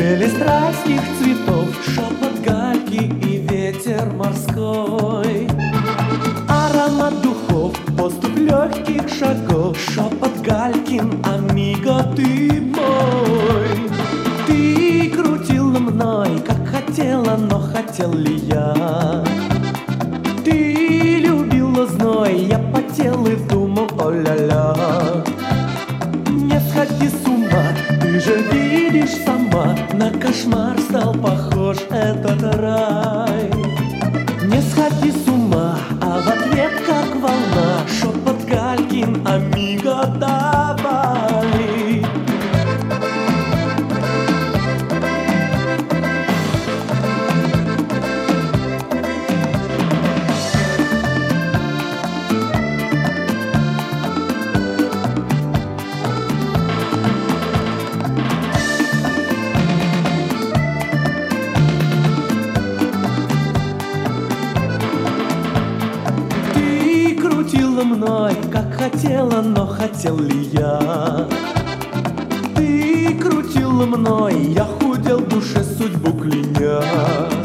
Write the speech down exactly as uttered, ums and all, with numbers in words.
Шелест райских цветов, шепот гальки и ветер морской, аромат духов, поступь легких шагов, шепот галькин, амиго, ты мой. Ты крутила мной, как хотела, но хотел ли я? Ты любила зной, я потел и думал, о-ля-ля. Не сходи с ума, ты же видишь сама, на кошмар стал похож этот рай. Не сходи с ума, а в ответ как волна, шепот галькин, амиго, давай. Крутила мной, как хотела, но хотел ли я? Ты крутила мной, я худел в душе, судьбу кляня.